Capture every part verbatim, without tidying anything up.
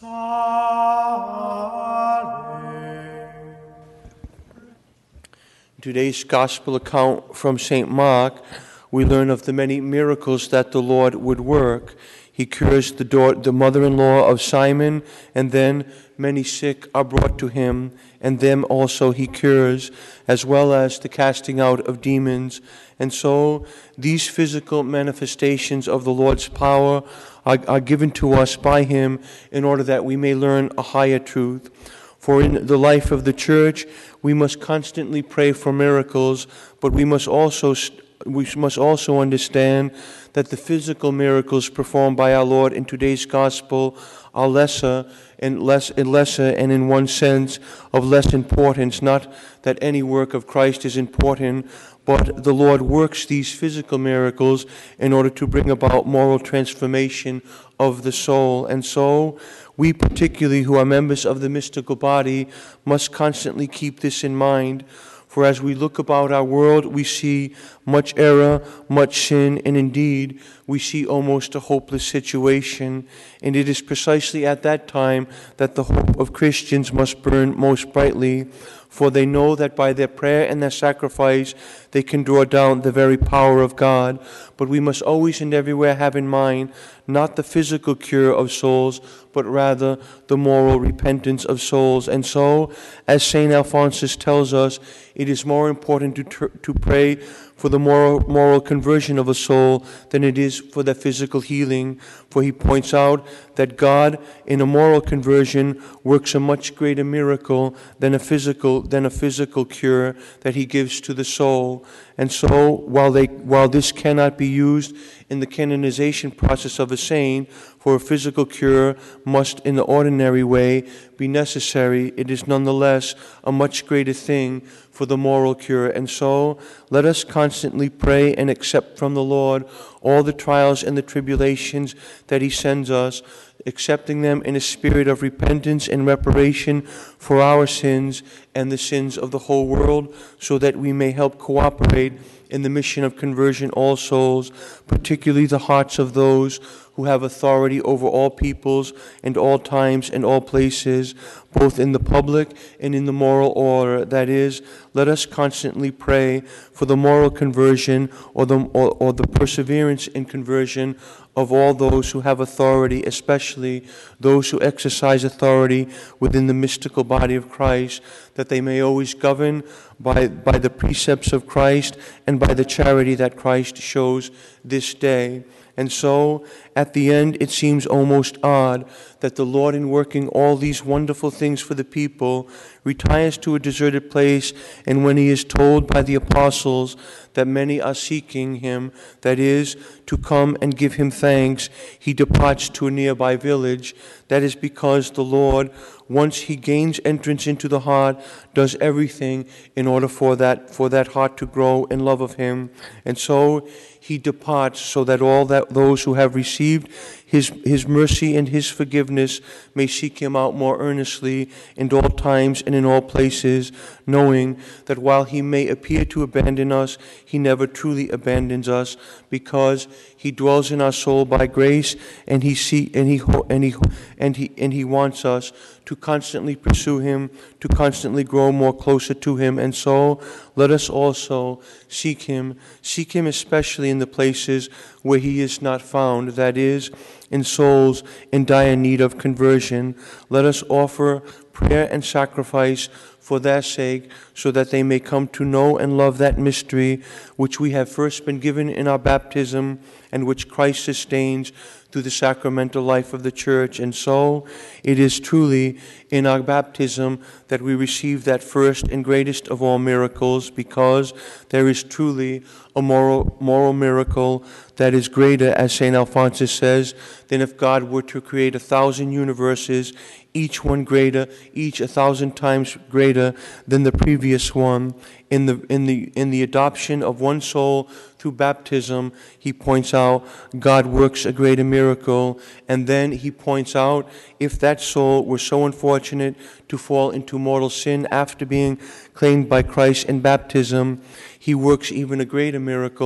Today's Gospel account from Saint Mark, we learn of the many miracles that the Lord would work. He cures the, daughter, the mother-in-law of Simon, and then many sick are brought to him, and them also he cures, as well as the casting out of demons. And so these physical manifestations of the Lord's power are, are given to us by him in order that we may learn a higher truth. For in the life of the church, we must constantly pray for miracles, but we must also we must also understand that the physical miracles performed by our Lord in today's gospel are lesser and less and lesser and in one sense of less importance. Not that any work of Christ is important, but the Lord works these physical miracles in order to bring about moral transformation of the soul. And so we particularly who are members of the mystical body must constantly keep this in mind. For as we look about our world, we see much error, much sin, and indeed, we see almost a hopeless situation. And it is precisely at that time that the hope of Christians must burn most brightly, for they know that by their prayer and their sacrifice, they can draw down the very power of God. But we must always and everywhere have in mind not the physical cure of souls, but rather the moral repentance of souls. And so, as Saint Alphonsus tells us, it is more important to, tr- to pray for the moral, moral conversion of a soul than it is for the physical healing. For he points out that God, in a moral conversion, works a much greater miracle than a physical than a physical cure that he gives to the soul. And so, while they while this cannot be used in the canonization process of a saint, for a physical cure must in the ordinary way be necessary, it is nonetheless a much greater thing for the moral cure. And so let us constantly pray and accept from the Lord all the trials and the tribulations that he sends us, accepting them in a spirit of repentance and reparation for our sins and the sins of the whole world, so that we may help cooperate in the mission of conversion all souls, particularly the hearts of those who have authority over all peoples and all times and all places, both in the public and in the moral order. That is, let us constantly pray for the moral conversion or the, or, or the perseverance in conversion of all those who have authority, especially those who exercise authority within the mystical body of Christ, that they may always govern by, by the precepts of Christ and by the charity that Christ shows this day. And so, at the end, it seems almost odd that the Lord, in working all these wonderful things for the people, retires to a deserted place, and when he is told by the apostles that many are seeking him, that is, to come and give him thanks, he departs to a nearby village. That is because the Lord, once he gains entrance into the heart, does everything in order for that for that heart to grow in love of him. And so he departs so that all that those who have received his his mercy and his forgiveness may seek him out more earnestly in all times and in all places, knowing that while he may appear to abandon us, he never truly abandons us, because he dwells in our soul by grace, and he see and he and he and he and he wants us to constantly pursue him, to constantly grow more closer to him. And so let us also seek him, seek him especially in the places where he is not found, that is, in souls in dire need of conversion. Let us offer prayer and sacrifice for their sake, so that they may come to know and love that mystery which we have first been given in our baptism, and which Christ sustains through the sacramental life of the church. And so it is truly in our baptism that we receive that first and greatest of all miracles, because there is truly a moral moral miracle that is greater, as Saint Alphonsus says, than if God were to create a thousand universes, each one greater, each a thousand times greater than the previous one. In the in the in the adoption of one soul through baptism, he points out God works a greater miracle. And then he points out, if that soul were so unfortunate to fall into mortal sin after being claimed by Christ in baptism, he works even a greater miracle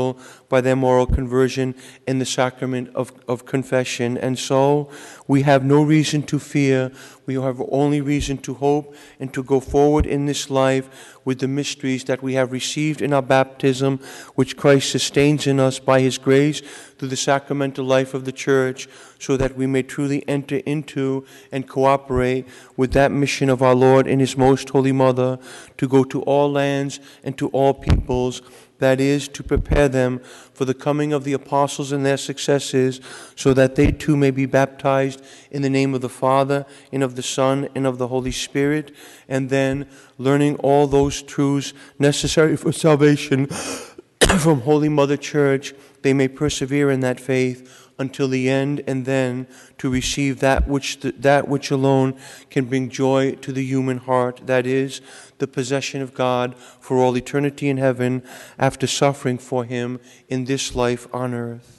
by their moral conversion in the sacrament of, of confession. And so we have no reason to fear. We have only reason to hope and to go forward in this life with the mysteries that we have received in our baptism, which Christ sustains in us by his grace through the sacramental life of the Church, so that we may truly enter into and cooperate with that mission of our Lord and his most holy Mother, to go to all lands and to all peoples, that is, to prepare them for the coming of the apostles and their successors, so that they too may be baptized in the name of the Father, and of the Son, and of the Holy Spirit, and then, learning all those truths necessary for salvation from Holy Mother Church, they may persevere in that faith until the end, and then to receive that which the, that which alone can bring joy to the human heart, that is, the possession of God for all eternity in heaven, after suffering for him in this life on earth.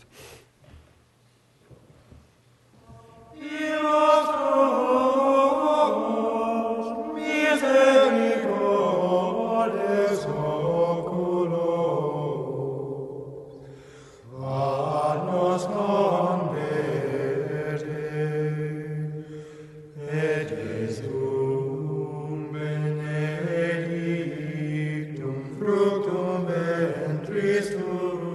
Fructum ventris tuum,